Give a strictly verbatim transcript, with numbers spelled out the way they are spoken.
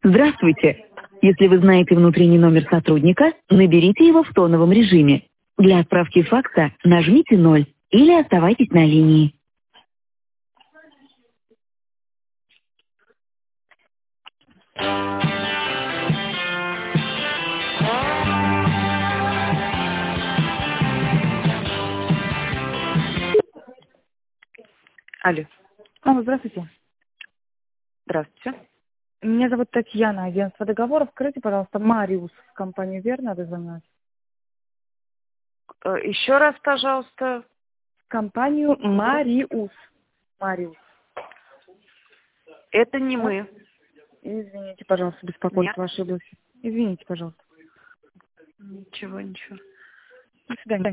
Здравствуйте. Если вы знаете внутренний номер сотрудника, наберите его в тоновом режиме. Для отправки факса нажмите ноль или оставайтесь на линии. Алло. Алло, здравствуйте. Здравствуйте. Меня зовут Татьяна, агентство договоров. Скажите, пожалуйста, Мариус в компанию верно дозвонилась? Э, Еще раз, пожалуйста. Компанию Мариус. Мариус. Это не Да? мы. Извините, пожалуйста, Нет. беспокойство, ошиблась. Извините, пожалуйста. Ничего, ничего. До свидания.